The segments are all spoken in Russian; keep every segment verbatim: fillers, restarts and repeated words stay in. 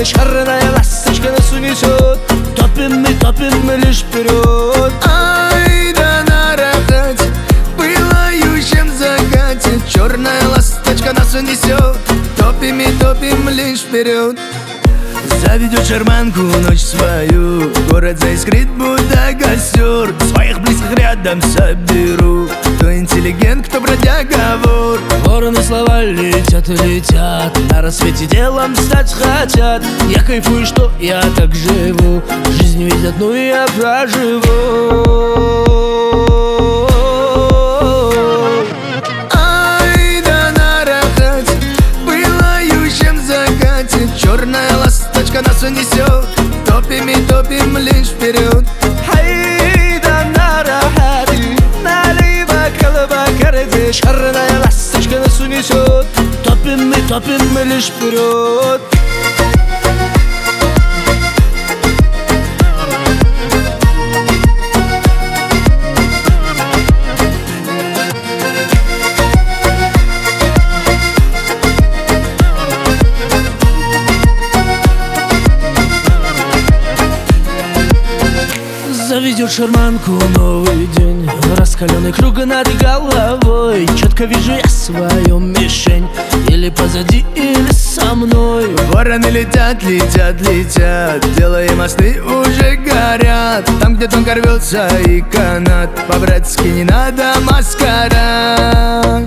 закате, шарная ласточка нас унесет. Топим мы, топим мы лишь вперед. Ай да на рахате, пылающем закате, черная ласточка нас унесет. Топим и топим лишь вперед. Заведет шарманку ночь свою, город заискрит, будто костер. Своих близких рядом соберу, кто интеллигент, кто бродяга, вор. Вороны слова летят и летят, на рассвете делом стать хотят. Я кайфую, что я так живу, жизнь ведь одну я проживу. Ай да на рахате, пылающем закате, черная ласточка нас унесет. Топим и топим лишь вперед. Ай да на рахате, налево колыба карате, шарная ласточка нас унесет. Топим мы, топим мы лишь вперед. Заведет шарманку новый день, раскаленный круг над головой. Четко вижу я свою мишень, или позади, или со мной. Вороны летят, летят, летят, делая мосты уже горят. Там, где тонко рвется и канат, по-братски не надо маскарад.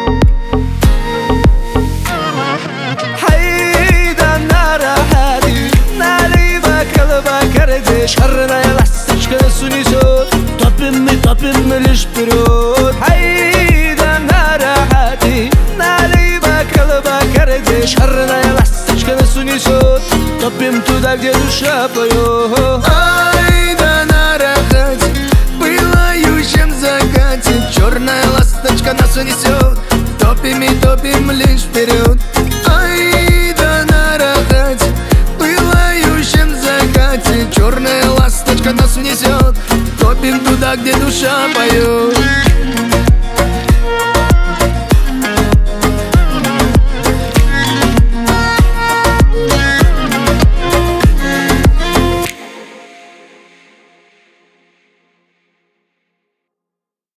Ай да на рахате, налево колыба карате, шарная ласточка нас унесет. Топим мы, топим мы лишь вперед. Ай да на рахате, налево колыба карате, шарная ласточка нас унесет. Топим туда, где душа поет. Ай да на рахате, пылающем закате, черная ласточка нас унесет. Топим и топим лишь вперед. Ай да на рахате, пылающем закате, черная ласточка нас унесет. Топим туда, где душа поет.